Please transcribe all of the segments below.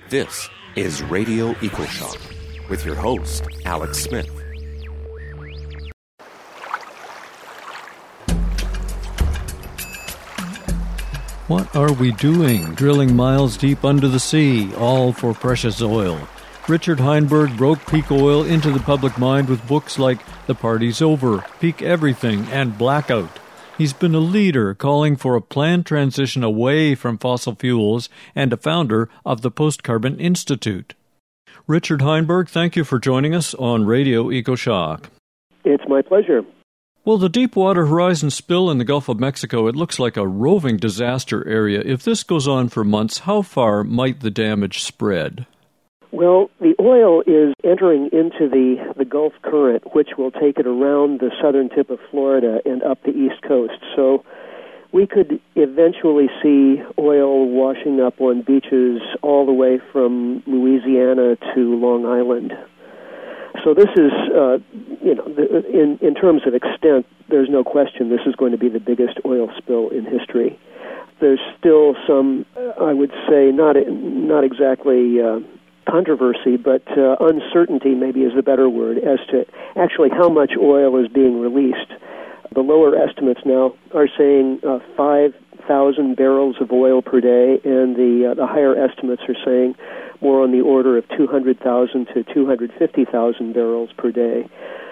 This is Radio EcoShock with your host, Alex Smith. What are we doing, drilling miles deep under the sea, all for precious oil? Richard Heinberg broke peak oil into the public mind with books like The Party's Over, Peak Everything, and Blackout. He's been a leader calling for a planned transition away from fossil fuels and a founder of the Post-Carbon Institute. Richard Heinberg, thank you for joining us on Radio EcoShock. It's my pleasure. Well, the Deepwater Horizon spill in the Gulf of Mexico, it looks like a roving disaster area. If this goes on for months, how far might the damage spread? Well, the oil is entering into the Gulf Current, which will take it around the southern tip of Florida and up the East Coast. So we could eventually see oil washing up on beaches all the way from Louisiana to Long Island. So this is, in terms of extent, there's no question this is going to be the biggest oil spill in history. There's still some, I would say, not exactly controversy, but uncertainty maybe is the better word as to actually how much oil is being released. The lower estimates now are saying 5,000 barrels of oil per day, and the higher estimates are saying more on the order of 200,000 to 250,000 barrels per day.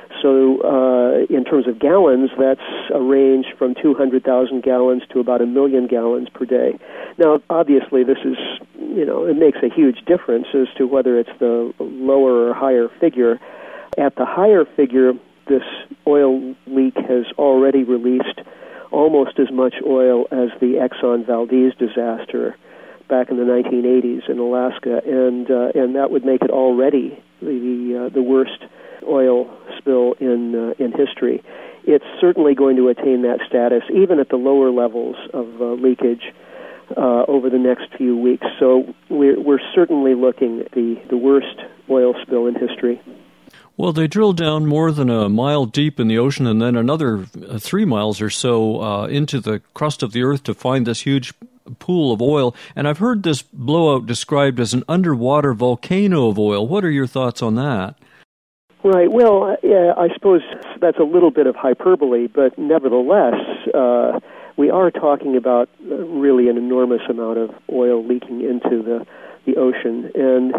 So in terms of gallons, that's a range from 200,000 gallons to about 1 million gallons per day. Now, obviously, this is, it makes a huge difference as to whether it's the lower or higher figure. At the higher figure, this oil leak has already released almost as much oil as the Exxon Valdez disaster back in the 1980s in Alaska, and that would make it already the worst oil spill in history. It's certainly going to attain that status, even at the lower levels of leakage over the next few weeks. So we're certainly looking at the worst oil spill in history. Well, they drilled down more than a mile deep in the ocean and then another 3 miles or so into the crust of the earth to find this huge pool of oil. And I've heard this blowout described as an underwater volcano of oil. What are your thoughts on that? Right. Well, I suppose that's a little bit of hyperbole, but nevertheless, we are talking about really an enormous amount of oil leaking into the ocean. And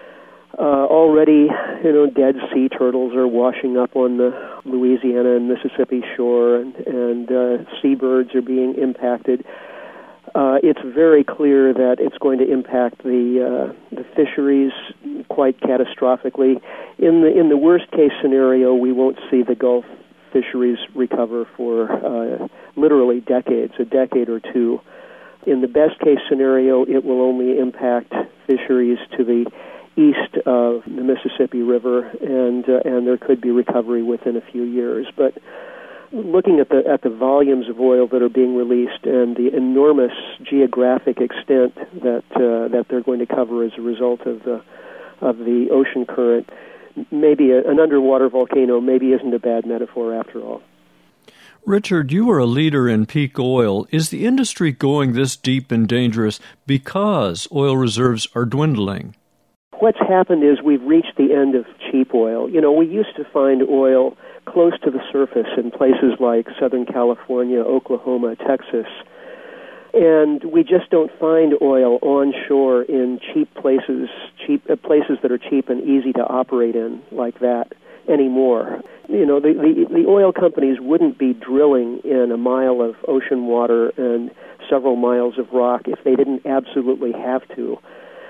already, dead sea turtles are washing up on the Louisiana and Mississippi shore, and seabirds are being impacted. It's very clear that it's going to impact the fisheries quite catastrophically. In the worst case scenario, we won't see the Gulf fisheries recover for literally decades, a decade or two. In the best case scenario, it will only impact fisheries to the east of the Mississippi River, and there could be recovery within a few years. But looking at the volumes of oil that are being released and the enormous geographic extent that they're going to cover as a result of the ocean current, maybe an underwater volcano maybe isn't a bad metaphor after all. Richard, you are a leader in peak oil. Is the industry going this deep and dangerous because oil reserves are dwindling? What's happened is we've reached the end of cheap oil. We used to find oil close to the surface in places like Southern California, Oklahoma, Texas, and we just don't find oil onshore in cheap places that are cheap and easy to operate in like that anymore. The oil companies wouldn't be drilling in a mile of ocean water and several miles of rock if they didn't absolutely have to.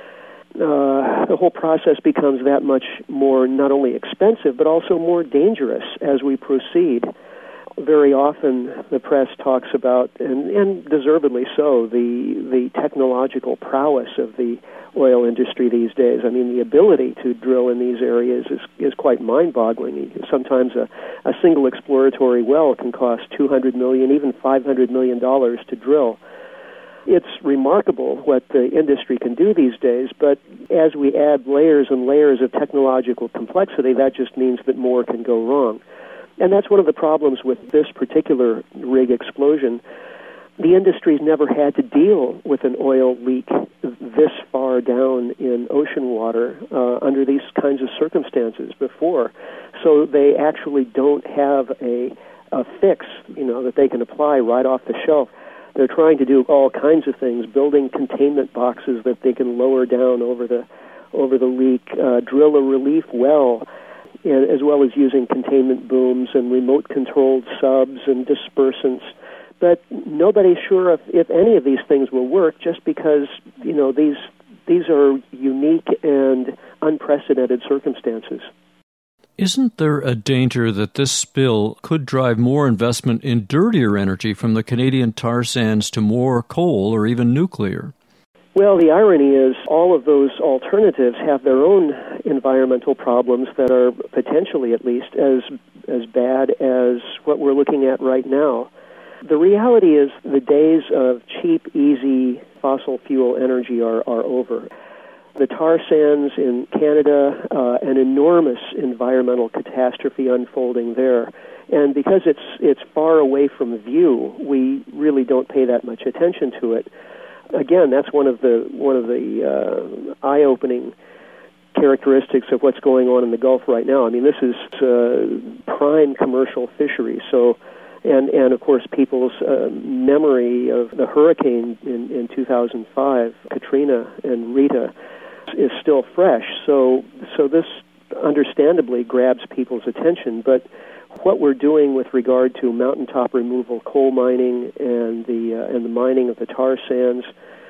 The whole process becomes that much more not only expensive, but also more dangerous as we proceed. Very often the press talks about, and deservedly so, the technological prowess of the oil industry these days. I mean, the ability to drill in these areas is quite mind-boggling. Sometimes a single exploratory well can cost $200 million, even $500 million to drill. It's remarkable what the industry can do these days, but as we add layers and layers of technological complexity, that just means that more can go wrong. And that's one of the problems with this particular rig explosion. the industry's never had to deal with an oil leak this far down in ocean water under these kinds of circumstances before. So they actually don't have a fix, that they can apply right off the shelf. They're trying to do all kinds of things, building containment boxes that they can lower down over the leak, drill a relief well, as well as using containment booms and remote-controlled subs and dispersants. But nobody's sure if any of these things will work, just because these are unique and unprecedented circumstances. Isn't there a danger that this spill could drive more investment in dirtier energy from the Canadian tar sands to more coal or even nuclear? Well, the irony is all of those alternatives have their own environmental problems that are potentially, at least, as bad as what we're looking at right now. The reality is the days of cheap, easy fossil fuel energy are over. The tar sands in Canada, an enormous environmental catastrophe unfolding there. And because it's far away from view, we really don't pay that much attention to it. Again, that's one of the eye-opening characteristics of what's going on in the Gulf right now. I mean, this is prime commercial fishery. So, and of course, people's memory of the hurricane in 2005, Katrina and Rita, is still fresh. So this understandably grabs people's attention. But what we're doing with regard to mountaintop removal, coal mining, and the mining of the tar sands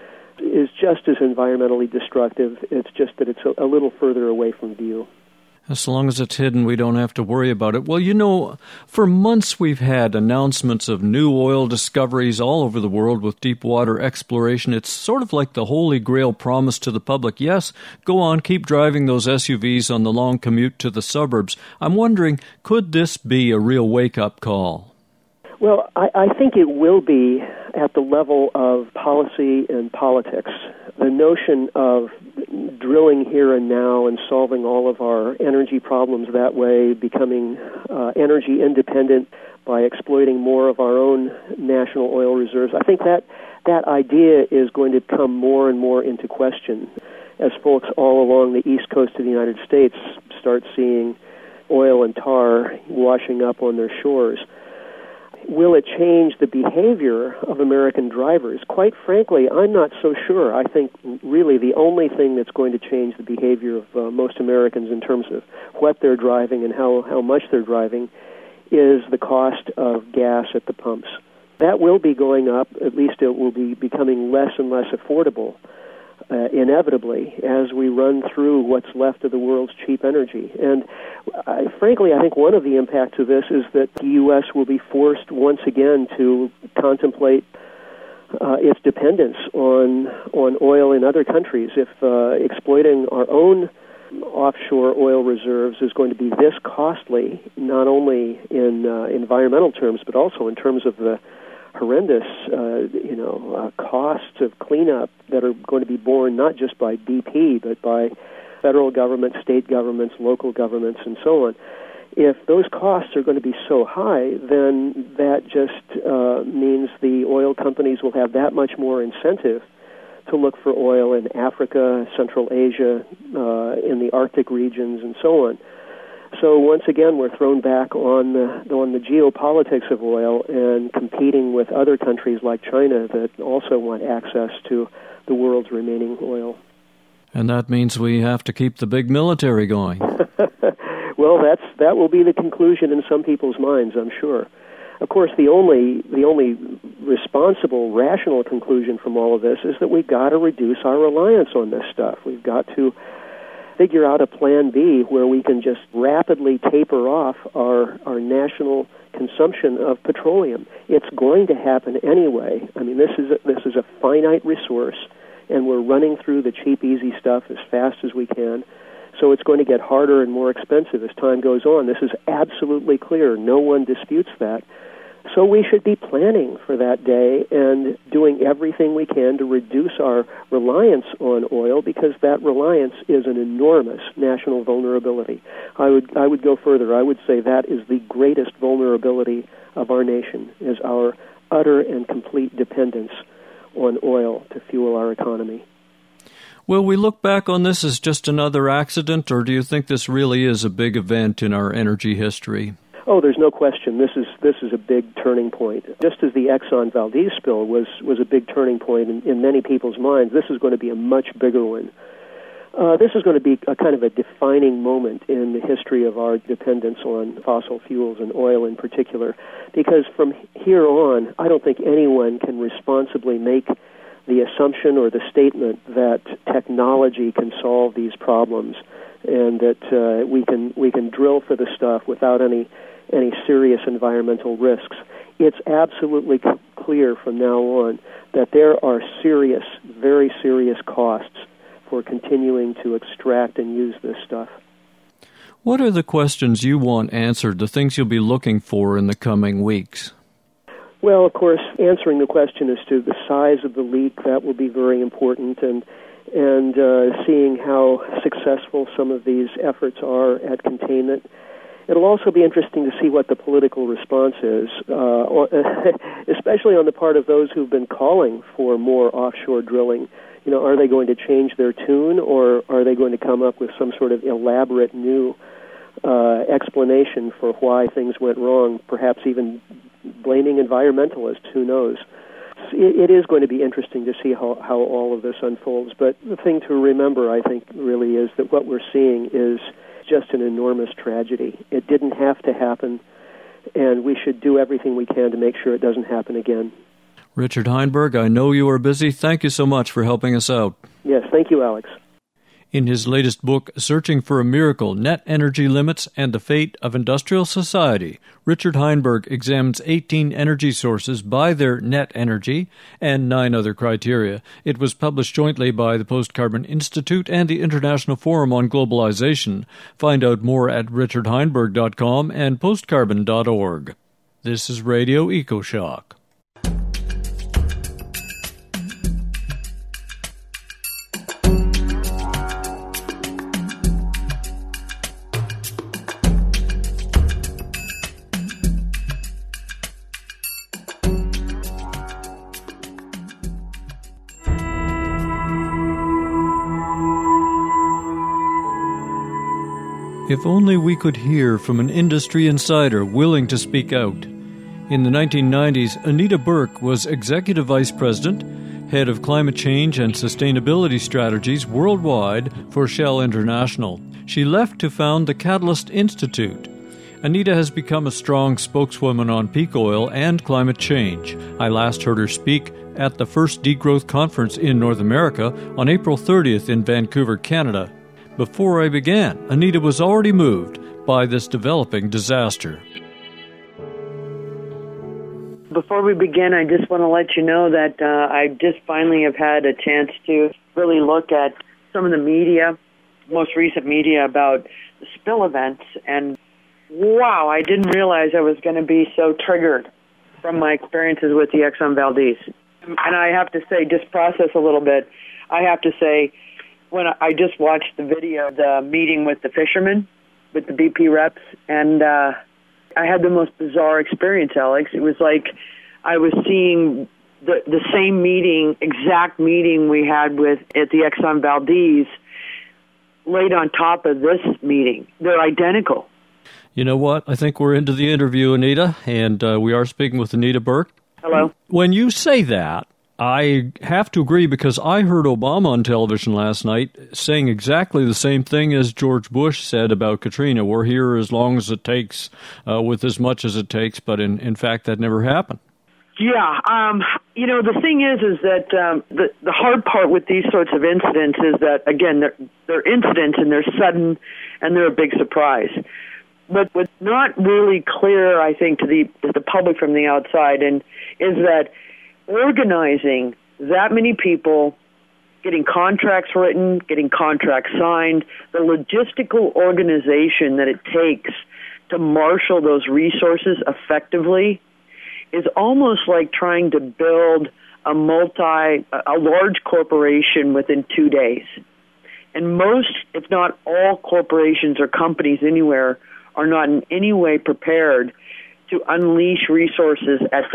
is just as environmentally destructive. It's just that it's a little further away from view. As long as it's hidden, we don't have to worry about it. Well, for months we've had announcements of new oil discoveries all over the world with deep water exploration. It's sort of like the Holy Grail promise to the public. Yes, go on, keep driving those SUVs on the long commute to the suburbs. I'm wondering, could this be a real wake-up call? Well, I think it will be at the level of policy and politics. The notion of drilling here and now and solving all of our energy problems that way, becoming energy independent by exploiting more of our own national oil reserves, I think that idea is going to come more and more into question as folks all along the east coast of the United States start seeing oil and tar washing up on their shores. Will it change the behavior of American drivers? Quite frankly, I'm not so sure. I think really the only thing that's going to change the behavior of most Americans in terms of what they're driving and how much they're driving is the cost of gas at the pumps. That will be going up. At least it will be becoming less and less affordable, inevitably, as we run through what's left of the world's cheap energy. And frankly, I think one of the impacts of this is that the U.S. will be forced once again to contemplate its dependence on oil in other countries. If exploiting our own offshore oil reserves is going to be this costly, not only in environmental terms, but also in terms of the horrendous, costs of cleanup that are going to be borne not just by BP, but by federal governments, state governments, local governments, and so on. If those costs are going to be so high, then that just means the oil companies will have that much more incentive to look for oil in Africa, Central Asia, in the Arctic regions, and so on. So once again, we're thrown back on the geopolitics of oil and competing with other countries like China that also want access to the world's remaining oil. And that means we have to keep the big military going. Well, that will be the conclusion in some people's minds, I'm sure. Of course, the only responsible, rational conclusion from all of this is that we've got to reduce our reliance on this stuff. We've got to figure out a plan B where we can just rapidly taper off our national consumption of petroleum. It's going to happen anyway. I mean, this is a finite resource, and we're running through the cheap, easy stuff as fast as we can. So it's going to get harder and more expensive as time goes on. This is absolutely clear. No one disputes that. So we should be planning for that day and doing everything we can to reduce our reliance on oil, because that reliance is an enormous national vulnerability. I would go further. I would say that is the greatest vulnerability of our nation, is our utter and complete dependence on oil to fuel our economy. Will we look back on this as just another accident, or do you think this really is a big event in our energy history? Oh, there's no question. This is a big turning point. Just as the Exxon Valdez spill was a big turning point in many people's minds, this is going to be a much bigger one. This is going to be a kind of a defining moment in the history of our dependence on fossil fuels and oil in particular, because from here on, I don't think anyone can responsibly make the assumption or the statement that technology can solve these problems and that we can drill for the stuff without any serious environmental risks. It's absolutely clear from now on that there are serious, very serious costs for continuing to extract and use this stuff. What are the questions you want answered, the things you'll be looking for in the coming weeks? Well, of course, answering the question as to the size of the leak, that will be very important, and seeing how successful some of these efforts are at containment. It'll also be interesting to see what the political response is, especially on the part of those who've been calling for more offshore drilling. You know, are they going to change their tune, or are they going to come up with some sort of elaborate new explanation for why things went wrong, perhaps even blaming environmentalists, who knows? It is going to be interesting to see how all of this unfolds, but the thing to remember, I think, really is that what we're seeing is just an enormous tragedy. It didn't have to happen, and we should do everything we can to make sure it doesn't happen again. Richard Heinberg, I know you are busy. Thank you so much for helping us out. Yes, thank you, Alex. In his latest book, Searching for a Miracle, Net Energy Limits and the Fate of Industrial Society, Richard Heinberg examines 18 energy sources by their net energy and 9 other criteria. It was published jointly by the Post-Carbon Institute and the International Forum on Globalization. Find out more at richardheinberg.com and postcarbon.org. This is Radio EcoShock. If only we could hear from an industry insider willing to speak out. In the 1990s, Anita Burke was Executive Vice President, Head of Climate Change and Sustainability Strategies worldwide for Shell International. She left to found the Catalyst Institute. Anita has become a strong spokeswoman on peak oil and climate change. I last heard her speak at the first Degrowth Conference in North America on April 30th in Vancouver, Canada. Before I began, Anita was already moved by this developing disaster. Before we begin, I just want to let you know that I just finally have had a chance to really look at some of the media, most recent media about the spill events, and wow, I didn't realize I was going to be so triggered from my experiences with the Exxon Valdez. And I have to say, just process a little bit, I have to say, when I just watched the video, the meeting with the fishermen, with the BP reps, and I had the most bizarre experience, Alex. It was like I was seeing the same meeting, exact meeting we had at the Exxon Valdez, laid on top of this meeting. They're identical. You know what? I think we're into the interview, Anita, and we are speaking with Anita Burke. Hello. When you say that, I have to agree, because I heard Obama on television last night saying exactly the same thing as George Bush said about Katrina. We're here as long as it takes, with as much as it takes, but in fact that never happened. Yeah, the thing is that the hard part with these sorts of incidents is that, again, they're incidents and they're sudden and they're a big surprise. But what's not really clear, I think, to the public from the outside, and is that organizing that many people, getting contracts written, getting contracts signed, the logistical organization that it takes to marshal those resources effectively is almost like trying to build a large corporation within 2 days. And most, if not all, corporations or companies anywhere are not in any way prepared to unleash resources at that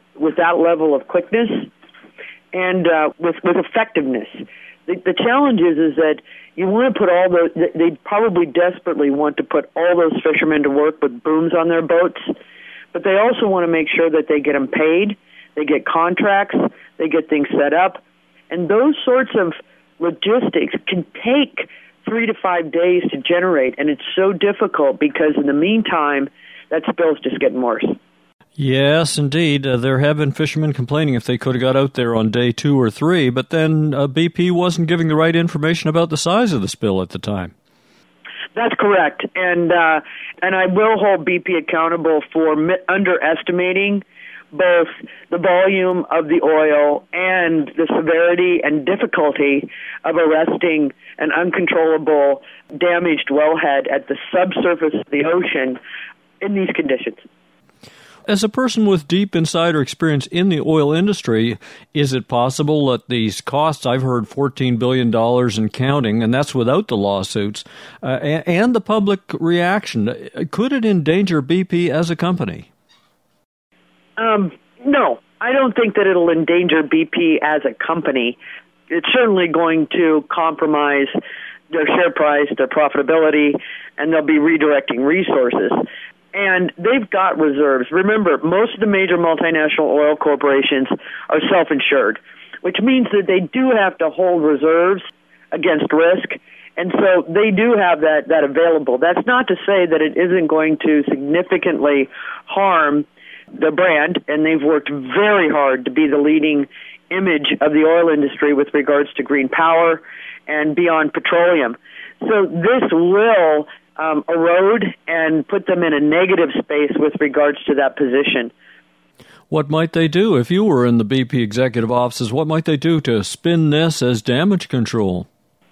with that level of quickness and with effectiveness. The challenge is that you want to put all they probably desperately want to put all those fishermen to work with booms on their boats, but they also want to make sure that they get them paid, they get contracts, they get things set up, and those sorts of logistics can take 3 to 5 days to generate, and it's so difficult because in the meantime, that spill's just getting worse. Yes, indeed. There have been fishermen complaining if they could have got out there on day 2 or 3, but then BP wasn't giving the right information about the size of the spill at the time. That's correct, and I will hold BP accountable for underestimating both the volume of the oil and the severity and difficulty of arresting an uncontrollable, damaged wellhead at the subsurface of the ocean in these conditions. As a person with deep insider experience in the oil industry, is it possible that these costs, I've heard $14 billion and counting, and that's without the lawsuits, and the public reaction, could it endanger BP as a company? No, I don't think that it'll endanger BP as a company. It's certainly going to compromise their share price, their profitability, and they'll be redirecting resources. And they've got reserves. Remember, most of the major multinational oil corporations are self-insured, which means that they do have to hold reserves against risk. And so they do have that available. That's not to say that it isn't going to significantly harm the brand, and they've worked very hard to be the leading image of the oil industry with regards to green power and beyond petroleum. So this will erode and put them in a negative space with regards to that position. What might they do if you were in the BP executive offices? What might they do to spin this as damage control?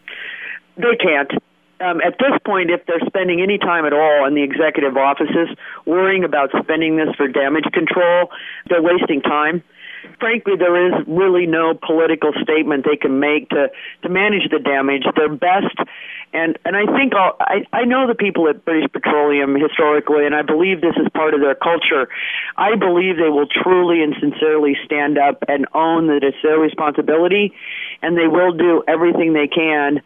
They can't. At this point, if they're spending any time at all in the executive offices worrying about spending this for damage control, they're wasting time. Frankly, there is really no political statement they can make to manage the damage. Their best, and I think I know the people at British Petroleum historically, and I believe this is part of their culture. I believe they will truly and sincerely stand up and own that it's their responsibility, and they will do everything they can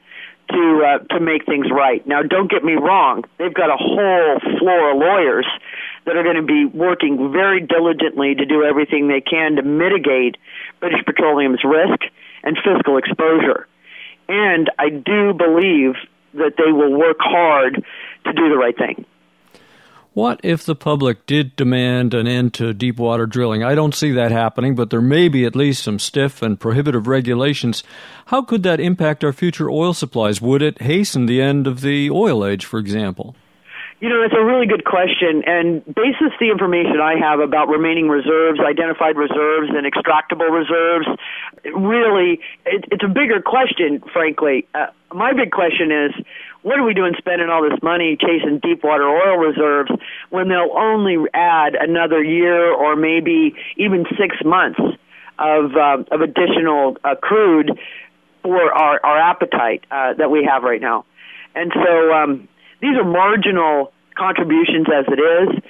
to make things right. Now, don't get me wrong. They've got a whole floor of lawyers that are going to be working very diligently to do everything they can to mitigate British Petroleum's risk and fiscal exposure. And I do believe that they will work hard to do the right thing. What if the public did demand an end to deepwater drilling? I don't see that happening, but there may be at least some stiff and prohibitive regulations. How could that impact our future oil supplies? Would it hasten the end of the oil age, for example? You know, it's a really good question, and basis the information I have about remaining reserves, identified reserves, and extractable reserves, really, it's a bigger question, frankly. My big question is, what are we doing spending all this money chasing deepwater oil reserves when they'll only add another year or maybe even 6 months of additional crude for our appetite that we have right now? And so these are marginal contributions as it is,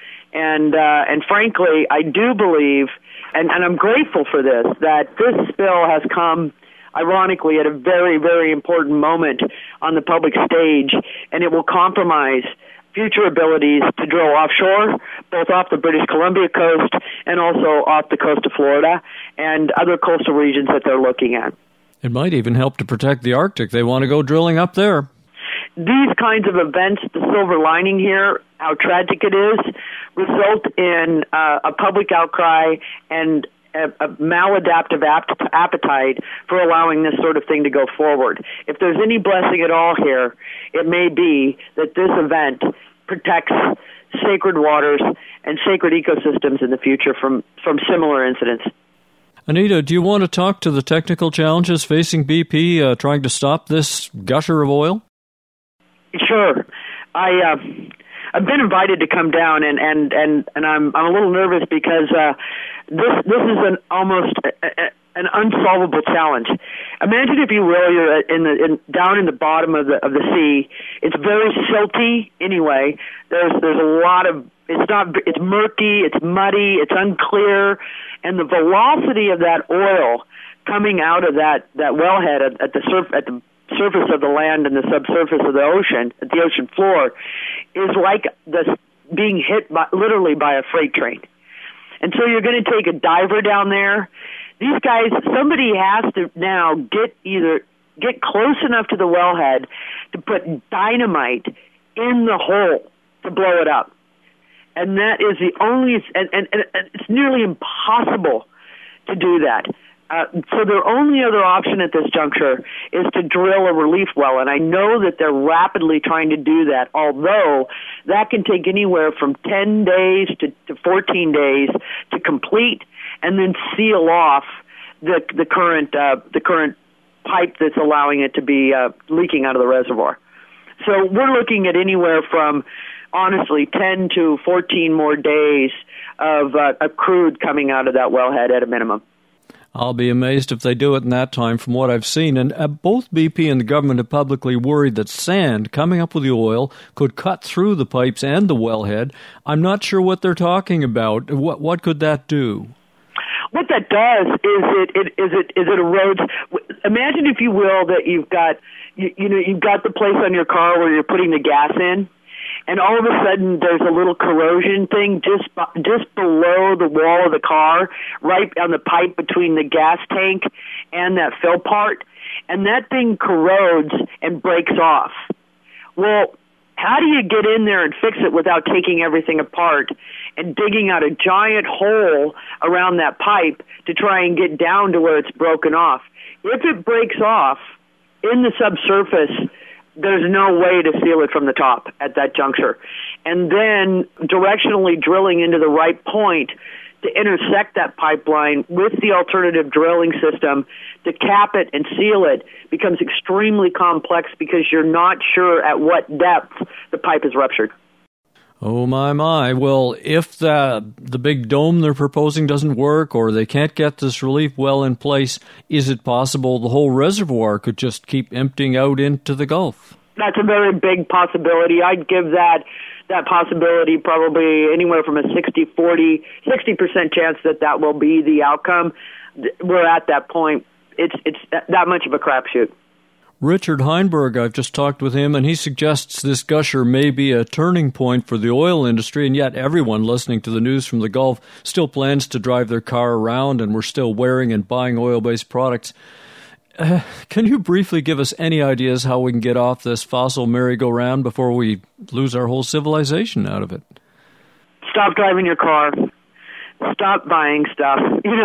and frankly, I do believe, and I'm grateful for this, that this spill has come, ironically, at a very, very important moment on the public stage, and it will compromise future abilities to drill offshore, both off the British Columbia coast and also off the coast of Florida and other coastal regions that they're looking at. It might even help to protect the Arctic. They want to go drilling up there. These kinds of events, the silver lining here, how tragic it is, result in a public outcry and a maladaptive appetite for allowing this sort of thing to go forward. If there's any blessing at all here, it may be that this event protects sacred waters and sacred ecosystems in the future from similar incidents. Anita, do you want to talk to the technical challenges facing BP trying to stop this gusher of oil? Sure. I've been invited to come down, and I'm a little nervous because this is almost an unsolvable challenge. Imagine, if you will, you're down in the bottom of the sea. It's very silty anyway. There's a lot of It's murky, it's muddy, it's unclear, and the velocity of that oil coming out of that wellhead at the surface of the land and the subsurface of the ocean, at the ocean floor, is like being hit literally by a freight train. And so you're going to take a diver down there. These guys, somebody has to now get close enough to the wellhead to put dynamite in the hole to blow it up. And that is the only, and it's nearly impossible to do that. So their only other option at this juncture is to drill a relief well, and I know that they're rapidly trying to do that, although that can take anywhere from 10 days to 14 days to complete and then seal off the current pipe that's allowing it to be leaking out of the reservoir. So we're looking at anywhere from, honestly, 10 to 14 more days of crude coming out of that wellhead at a minimum. I'll be amazed if they do it in that time from what I've seen. And both BP and the government have publicly worried that sand coming up with the oil could cut through the pipes and the wellhead. I'm not sure what they're talking about. What could that do? What that does is it erodes. Imagine, if you will, that you've got the place on your car where you're putting the gas in, and all of a sudden there's a little corrosion thing just below the wall of the car, right on the pipe between the gas tank and that fill part, and that thing corrodes and breaks off. Well, how do you get in there and fix it without taking everything apart and digging out a giant hole around that pipe to try and get down to where it's broken off? If it breaks off in the subsurface, there's no way to seal it from the top at that juncture. And then directionally drilling into the right point to intersect that pipeline with the alternative drilling system to cap it and seal it becomes extremely complex because you're not sure at what depth the pipe is ruptured. Oh, my. Well, if the big dome they're proposing doesn't work or they can't get this relief well in place, is it possible the whole reservoir could just keep emptying out into the Gulf? That's a very big possibility. I'd give that possibility probably anywhere from a 60% chance that will be the outcome. We're at that point. It's that much of a crapshoot. Richard Heinberg, I've just talked with him, and he suggests this gusher may be a turning point for the oil industry, and yet everyone listening to the news from the Gulf still plans to drive their car around, and we're still wearing and buying oil-based products. Can you briefly give us any ideas how we can get off this fossil merry-go-round before we lose our whole civilization out of it? Stop driving your car. Stop buying stuff,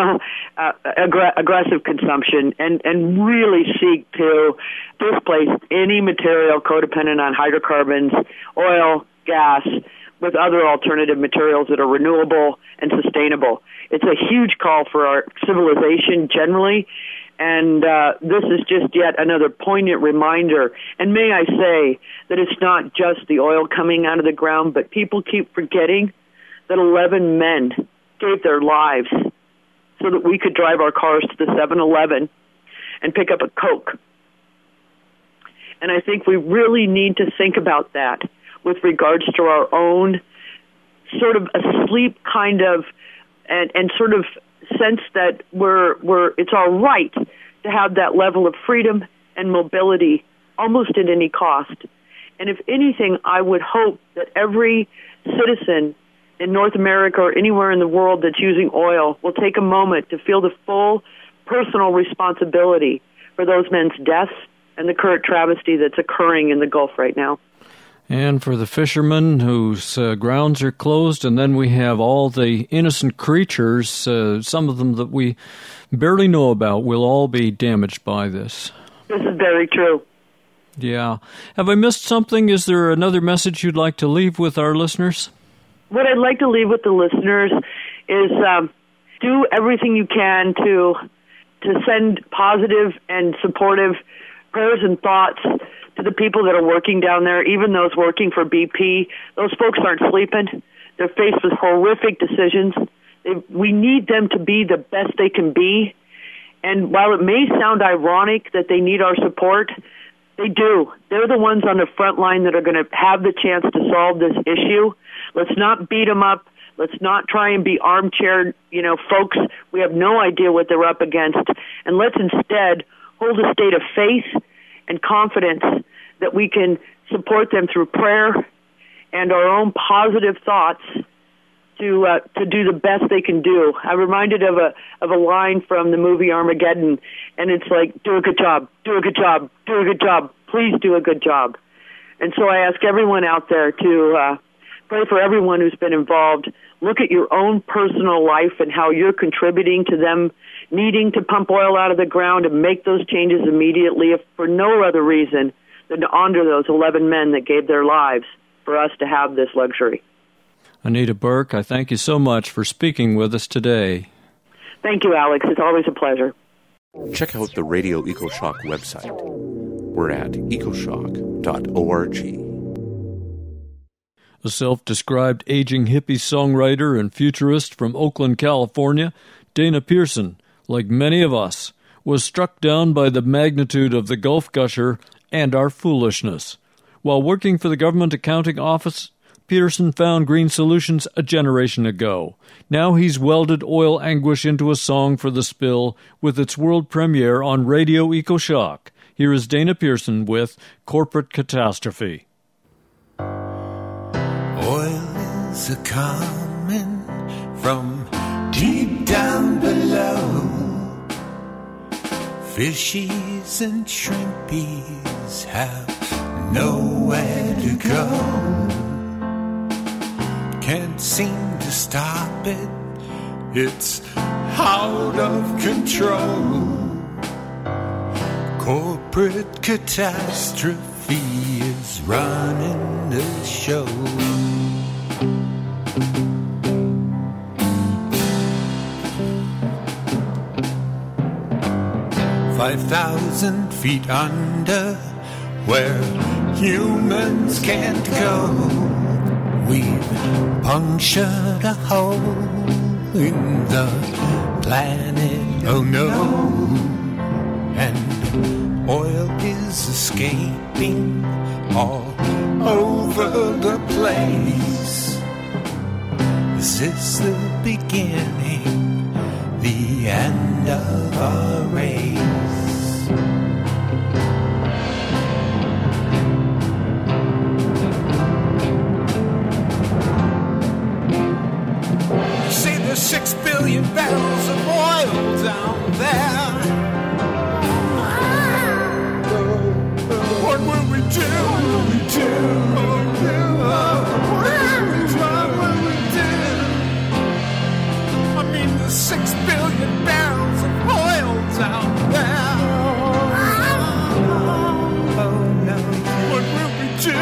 aggressive consumption, and really seek to displace any material codependent on hydrocarbons, oil, gas, with other alternative materials that are renewable and sustainable. It's a huge call for our civilization generally, and this is just yet another poignant reminder. And may I say that it's not just the oil coming out of the ground, but people keep forgetting that 11 men gave their lives so that we could drive our cars to the 7-Eleven and pick up a Coke. And I think we really need to think about that with regards to our own sort of asleep kind of and sort of sense that it's our right to have that level of freedom and mobility almost at any cost. And if anything, I would hope that every citizen in North America or anywhere in the world that's using oil will take a moment to feel the full personal responsibility for those men's deaths and the current travesty that's occurring in the Gulf right now. And for the fishermen whose grounds are closed, and then we have all the innocent creatures, some of them that we barely know about, will all be damaged by this. This is very true. Yeah. Have I missed something? Is there another message you'd like to leave with our listeners? What I'd like to leave with the listeners is do everything you can to send positive and supportive prayers and thoughts to the people that are working down there, even those working for BP. Those folks aren't sleeping. They're faced with horrific decisions. We need them to be the best they can be. And while it may sound ironic that they need our support, they do. They're the ones on the front line that are going to have the chance to solve this issue. Let's not beat them up. Let's not try and be armchair, folks. We have no idea what they're up against. And let's instead hold a state of faith and confidence that we can support them through prayer and our own positive thoughts to do the best they can do. I'm reminded of a line from the movie Armageddon, and it's like, do a good job, do a good job, do a good job, please do a good job. And so I ask everyone out there to pray for everyone who's been involved. Look at your own personal life and how you're contributing to them needing to pump oil out of the ground and make those changes immediately, if for no other reason than to honor those 11 men that gave their lives for us to have this luxury. Anita Burke, I thank you so much for speaking with us today. Thank you, Alex. It's always a pleasure. Check out the Radio EcoShock website. We're at ecoshock.org. A self-described aging hippie songwriter and futurist from Oakland, California, Dana Pearson, like many of us, was struck down by the magnitude of the Gulf gusher and our foolishness. While working for the Government Accounting Office, Peterson found Green Solutions a generation ago. Now he's welded oil anguish into a song for the spill with its world premiere on Radio EcoShock. Here is Dana Pearson with Corporate Catastrophe. Oil is a-comin' from deep down below. Fishies and shrimpies have nowhere to go. Can't seem to stop it, it's out of control. Corporate catastrophe is running the show. 5,000 feet under, where humans can't go. We've punctured a hole in the planet, oh no. And oil is escaping all over the place. This is the beginning, the end of our race. You say there's 6 billion barrels of oil down there. What will we do? What will we do? What will we do? I mean, there's 6 billion barrels of oil down there. Oh no. What will we do?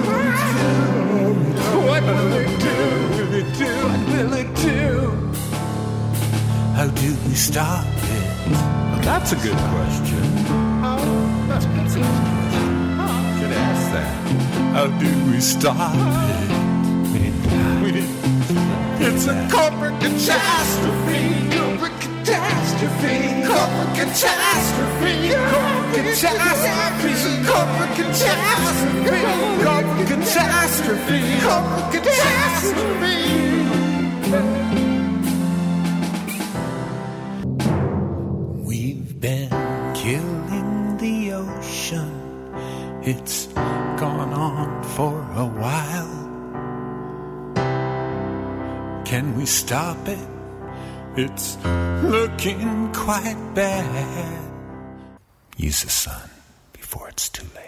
What will it do? What will it do? How do we stop it? Well, that's a good question. That's a good question. Should ask that. How do we stop it? It's a corporate catastrophe. Corporate catastrophe. Corporate catastrophe. Corporate catastrophe. Corporate catastrophe. Corporate catastrophe. Corporate catastrophe. We've been killing the ocean. It's gone on for a while. Can we stop it? It's looking quite bad. Use the sun before it's too late.